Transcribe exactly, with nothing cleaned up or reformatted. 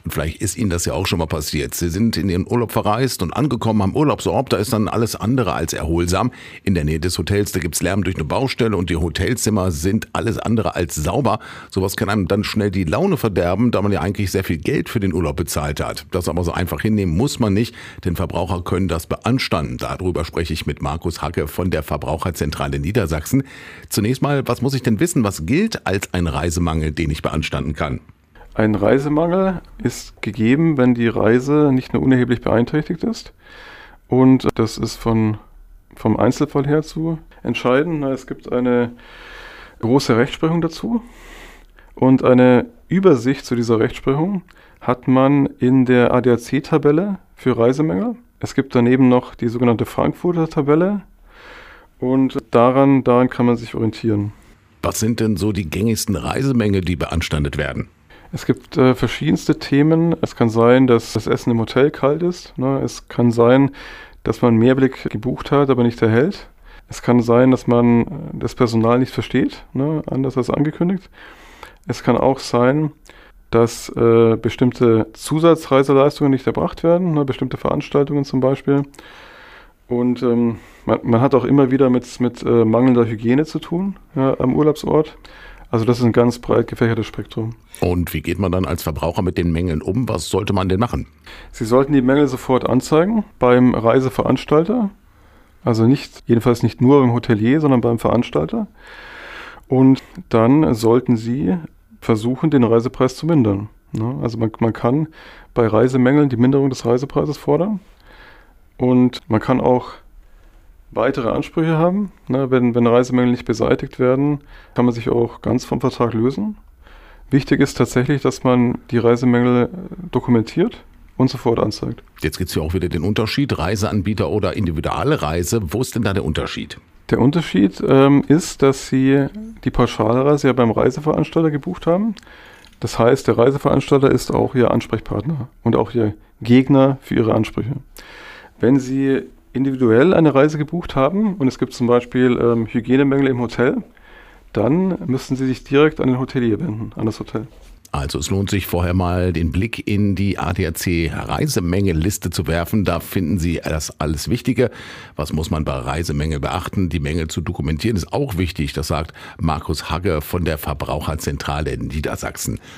Und vielleicht ist Ihnen das ja auch schon mal passiert. Sie sind in Ihren Urlaub verreist und angekommen am Urlaubsort, da ist dann alles andere als erholsam. In der Nähe des Hotels, da gibt's Lärm durch eine Baustelle und die Hotelzimmer sind alles andere als sauber. Sowas kann einem dann schnell die Laune verderben, da man ja eigentlich sehr viel Geld für den Urlaub bezahlt hat. Das aber so einfach hinnehmen muss man nicht, denn Verbraucher können das beanstanden. Darüber spreche ich mit Markus Hacke von der Verbraucherzentrale Niedersachsen. Zunächst mal, was muss ich denn wissen, was gilt als ein Reisemangel, den ich beanstanden kann? Ein Reisemangel ist gegeben, wenn die Reise nicht nur unerheblich beeinträchtigt ist. Und das ist von, vom Einzelfall her zu entscheiden. Es gibt eine große Rechtsprechung dazu. Und eine Übersicht zu dieser Rechtsprechung hat man in der A D A C-Tabelle für Reisemängel. Es gibt daneben noch die sogenannte Frankfurter Tabelle. Und daran, daran kann man sich orientieren. Was sind denn so die gängigsten Reisemängel, die beanstandet werden? Es gibt äh, verschiedenste Themen. Es kann sein, dass das Essen im Hotel kalt ist. Ne? Es kann sein, dass man Mehrblick gebucht hat, aber nicht erhält. Es kann sein, dass man das Personal nicht versteht, ne? Anders als angekündigt. Es kann auch sein, dass äh, bestimmte Zusatzreiseleistungen nicht erbracht werden, ne? Bestimmte Veranstaltungen zum Beispiel. Und ähm, man, man hat auch immer wieder mit, mit äh, mangelnder Hygiene zu tun, ja, am Urlaubsort. Also das ist ein ganz breit gefächertes Spektrum. Und wie geht man dann als Verbraucher mit den Mängeln um? Was sollte man denn machen? Sie sollten die Mängel sofort anzeigen beim Reiseveranstalter. Also nicht, jedenfalls nicht nur beim Hotelier, sondern beim Veranstalter. Und dann sollten Sie versuchen, den Reisepreis zu mindern. Also man, man kann bei Reisemängeln die Minderung des Reisepreises fordern. Und man kann auch weitere Ansprüche haben. Ne, wenn, wenn Reisemängel nicht beseitigt werden, kann man sich auch ganz vom Vertrag lösen. Wichtig ist tatsächlich, dass man die Reisemängel dokumentiert und sofort anzeigt. Jetzt gibt es ja auch wieder den Unterschied, Reiseanbieter oder individuelle Reise. Wo ist denn da der Unterschied? Der Unterschied ähm, ist, dass Sie die Pauschalreise ja beim Reiseveranstalter gebucht haben. Das heißt, der Reiseveranstalter ist auch Ihr Ansprechpartner und auch Ihr Gegner für Ihre Ansprüche. Wenn Sie individuell eine Reise gebucht haben und es gibt zum Beispiel ähm, Hygienemängel im Hotel, dann müssen Sie sich direkt an den Hotelier wenden, an das Hotel. Also es lohnt sich vorher mal den Blick in die A D A C-Reisemängelliste zu werfen. Da finden Sie das alles Wichtige. Was muss man bei Reisemängel beachten? Die Mängel zu dokumentieren ist auch wichtig. Das sagt Markus Hacke von der Verbraucherzentrale Niedersachsen.